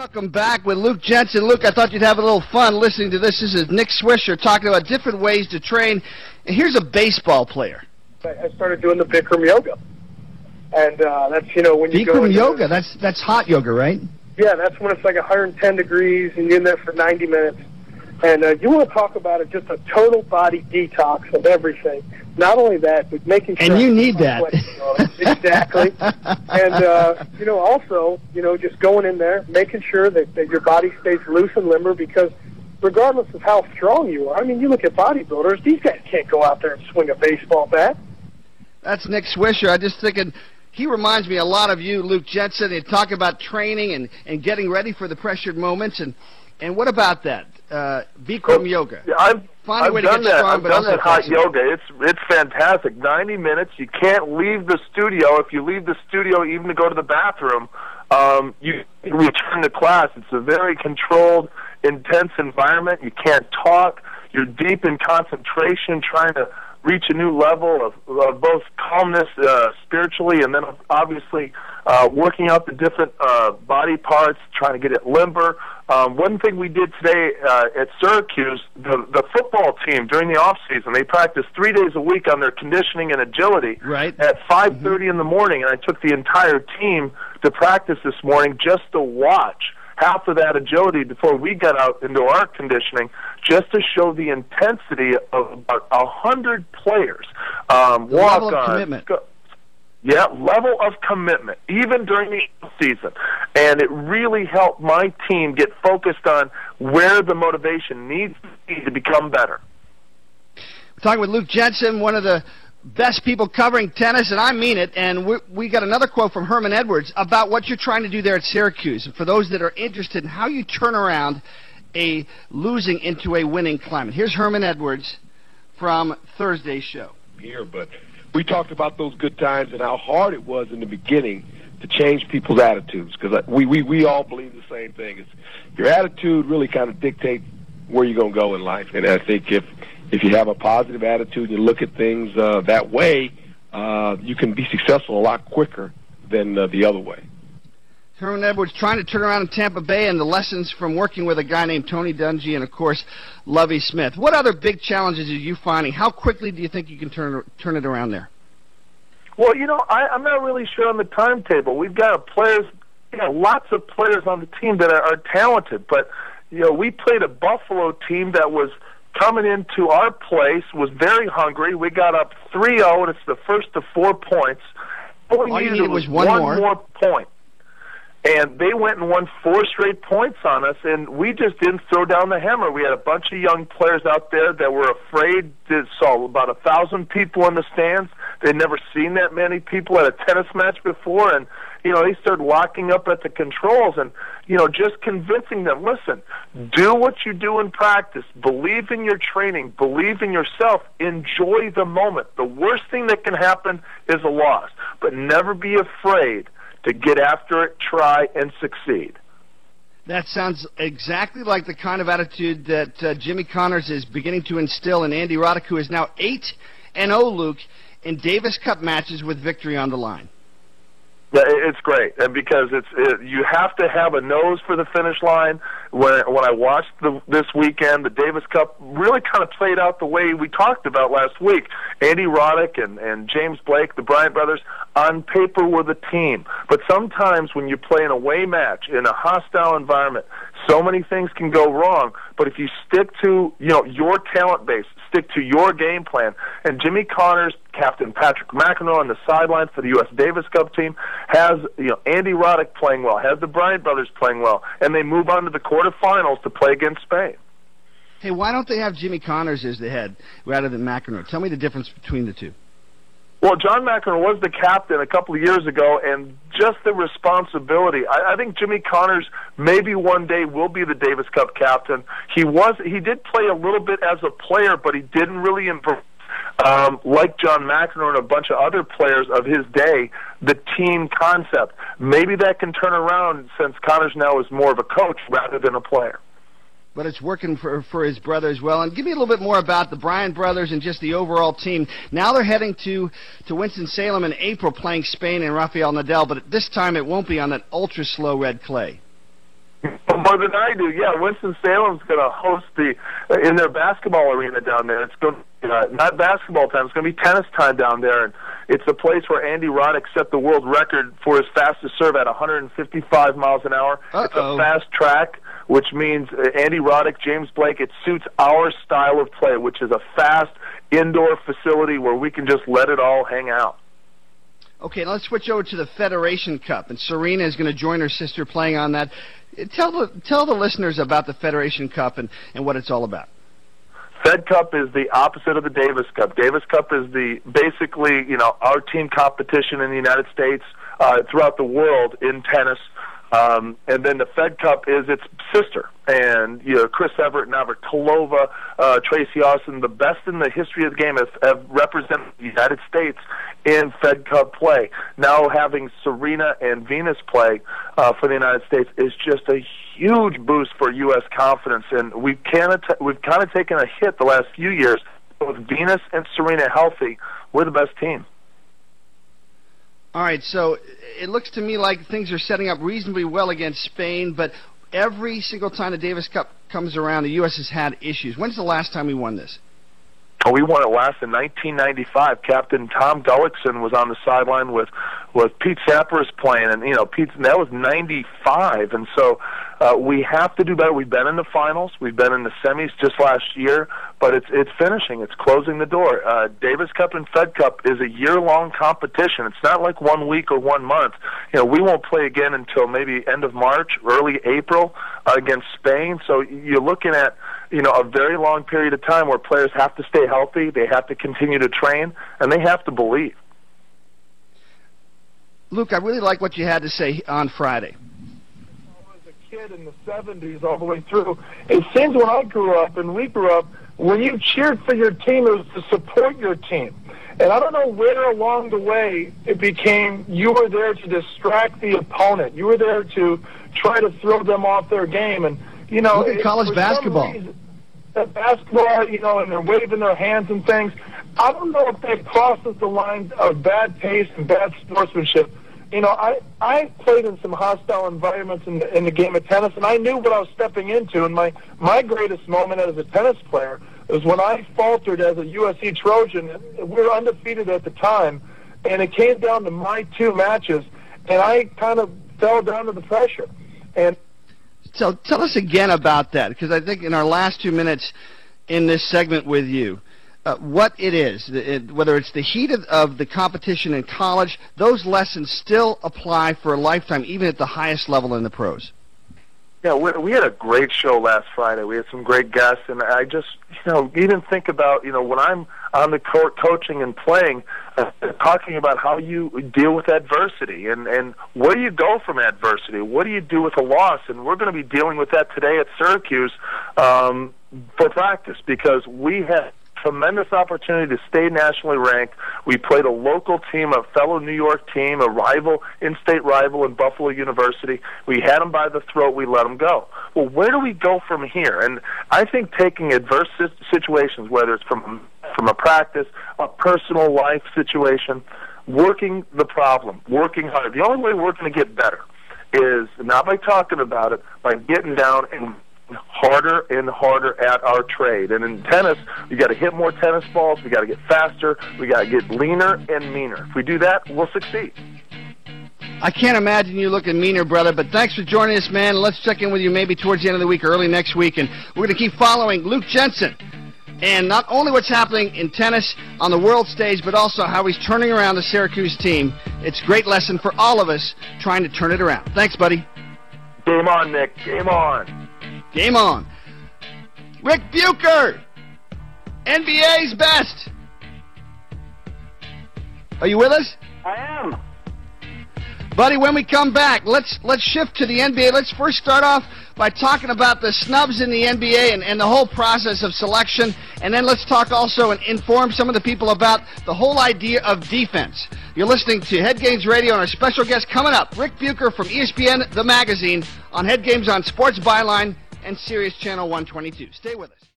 Welcome back with Luke Jensen. Luke, I thought you'd have a little fun listening to this. This is Nick Swisher talking about different ways to train. And here's a baseball player. I started doing the Bikram yoga. And that's, when you go Bikram yoga, that's hot yoga, right? Yeah, that's when it's like 110 degrees and you're in there for 90 minutes. And you want to talk about it, just a total body detox of everything. Not only that, but making sure... And you need that. Exactly. And, also, just going in there, making sure that your body stays loose and limber, because regardless of how strong you are, I mean, you look at bodybuilders, these guys can't go out there and swing a baseball bat. That's Nick Swisher. I just thinking... He reminds me a lot of you, Luke Jensen. They talk about training and getting ready for the pressured moments. And what about that? Bikram yoga. Yeah, I've done that. I've done that hot yoga. It's fantastic. 90 minutes. You can't leave the studio. If you leave the studio even to go to the bathroom, you return to class. It's a very controlled, intense environment. You can't talk. You're deep in concentration, trying to reach a new level of both calmness spiritually, and then obviously working out the different body parts, trying to get it limber. One thing we did today at Syracuse, the football team during the off season, they practiced 3 days a week on their conditioning and agility at 5:30 in the morning, and I took the entire team to practice this morning just to watch half of that agility before we got out into our conditioning, just to show the intensity of about 100 players. Level of commitment. Yeah, level of commitment, even during the season. And it really helped my team get focused on where the motivation needs to be to become better. We're talking with Luke Jensen, one of the best people covering tennis, and I mean it. And we got another quote from Herman Edwards about what you're trying to do there at Syracuse. And for those that are interested in how you turn around a losing into a winning climate. Here's Herman Edwards from Thursday's show. But we talked about those good times and how hard it was in the beginning to change people's attitudes, because we all believe the same thing. It's your attitude really kind of dictates where you're going to go in life. And I think if you have a positive attitude and you look at things that way, you can be successful a lot quicker than the other way. Herman Edwards trying to turn around in Tampa Bay, and the lessons from working with a guy named Tony Dungy and, of course, Lovie Smith. What other big challenges are you finding? How quickly do you think you can turn it around there? Well, I'm not really sure on the timetable. We've got players, lots of players on the team that are talented, but, we played a Buffalo team that was coming into our place, was very hungry. We got up 3-0, and it's the first of 4 points. All you needed was one more point. And they went and won 4 straight points on us, and we just didn't throw down the hammer. We had a bunch of young players out there that were afraid. They saw about 1,000 people in the stands. They'd never seen that many people at a tennis match before, and they started locking up at the controls and, just convincing them, listen, do what you do in practice. Believe in your training. Believe in yourself. Enjoy the moment. The worst thing that can happen is a loss, but never be afraid to get after it, try, and succeed. That sounds exactly like the kind of attitude that Jimmy Connors is beginning to instill in Andy Roddick, who is now 8-0, Luke, in Davis Cup matches with victory on the line. Yeah, it's great, and because you have to have a nose for the finish line. When I watched this weekend, the Davis Cup really kind of played out the way we talked about last week. Andy Roddick and James Blake, the Bryant brothers, on paper were the team. But sometimes when you play an away match in a hostile environment, so many things can go wrong. But if you stick to your talent base, stick to your game plan, and Jimmy Connors, Captain Patrick McEnroe on the sideline for the U.S. Davis Cup team, has Andy Roddick playing well, has the Bryant brothers playing well, and they move on to the quarterfinals to play against Spain. Hey, why don't they have Jimmy Connors as the head rather than McEnroe? Tell me the difference between the two. Well, John McEnroe was the captain a couple of years ago, and just the responsibility. I think Jimmy Connors maybe one day will be the Davis Cup captain. He did play a little bit as a player, but he didn't really improve. Like John McEnroe and a bunch of other players of his day, the team concept. Maybe that can turn around since Connors now is more of a coach rather than a player. But it's working for his brother as well. And give me a little bit more about the Bryant brothers and just the overall team. Now they're heading to Winston-Salem in April, playing Spain and Rafael Nadal, but this time it won't be on that ultra-slow red clay. More than I do, yeah. Winston-Salem's going to host in their basketball arena down there. It's going not basketball time. It's going to be tennis time down there, and it's a place where Andy Roddick set the world record for his fastest serve at 155 miles an hour. It's a fast track, which means Andy Roddick, James Blake, it suits our style of play, which is a fast indoor facility where we can just let it all hang out. Okay, now let's switch over to the Federation Cup, and Serena is going to join her sister playing on that. Tell the listeners about the Federation Cup and what it's all about. Fed Cup is the opposite of the Davis Cup. Davis Cup is basically our team competition in the United States, throughout the world in tennis. And then the Fed Cup is its sister. And Chris Evert, Navratilova, Tracy Austin, the best in the history of the game have represented the United States in Fed Cup play. Now having Serena and Venus play for the United States is just a huge boost for U.S. confidence. And we've kind of taken a hit the last few years. With Venus and Serena healthy, we're the best team. All right, so it looks to me like things are setting up reasonably well against Spain, but every single time the Davis Cup comes around, the U.S. has had issues. When's the last time we won this? We won it last in 1995. Captain Tom Gullickson was on the sideline with Pete Sampras playing, and that was 95. And so we have to do better. We've been in the finals, we've been in the semis just last year, but it's finishing. It's closing the door. Davis Cup and Fed Cup is a year-long competition. It's not like 1 week or 1 month. We won't play again until maybe end of March, early April against Spain. So you're looking at a very long period of time where players have to stay healthy, they have to continue to train, and they have to believe. Luke, I really like what you had to say on Friday. As a kid in the 70s all the way through, it seems when I grew up and we grew up, when you cheered for your team, it was to support your team. And I don't know where along the way it became you were there to distract the opponent. You were there to try to throw them off their game. And look at college basketball. And they're waving their hands and things. I don't know if that crosses the line of bad taste and bad sportsmanship. I played in some hostile environments in the game of tennis, and I knew what I was stepping into. And my greatest moment as a tennis player was when I faltered as a USC Trojan. We were undefeated at the time, and it came down to my 2 matches, and I kind of fell down to the pressure. And so tell us again about that, because I think in our last 2 minutes in this segment with you, what it is, whether it's the heat of the competition in college, those lessons still apply for a lifetime, even at the highest level in the pros. Yeah, we had a great show last Friday. We had some great guests, and I just, even think about, when I'm on the court coaching and playing, talking about how you deal with adversity and where do you go from adversity? What do you do with a loss? And we're going to be dealing with that today at Syracuse for practice, because we had tremendous opportunity to stay nationally ranked. We played a local team, a fellow New York team, a rival, in-state rival in Buffalo University. We had them by the throat. We let them go. Well, where do we go from here? And I think taking adverse situations, whether it's from a practice, a personal life situation, working the problem, working hard. The only way we're going to get better is not by talking about it, by getting down and harder and harder at our trade. And in tennis, we got to hit more tennis balls, we got to get faster, we got to get leaner and meaner. If we do that, we'll succeed. I can't imagine you looking meaner, brother, but thanks for joining us, man. Let's check in with you maybe towards the end of the week or early next week, and we're going to keep following Luke Jensen. And not only what's happening in tennis on the world stage, but also how he's turning around the Syracuse team. It's a great lesson for all of us trying to turn it around. Thanks, buddy. Game on, Nick. Game on. Game on. Rick Bucher, NBA's best. Are you with us? I am. Buddy, when we come back, let's shift to the NBA. Let's first start off by talking about the snubs in the NBA and the whole process of selection. And then let's talk also and inform some of the people about the whole idea of defense. You're listening to Head Games Radio, and our special guest coming up, Rick Bucher from ESPN, The Magazine, on Head Games on Sports Byline and Sirius Channel 122. Stay with us.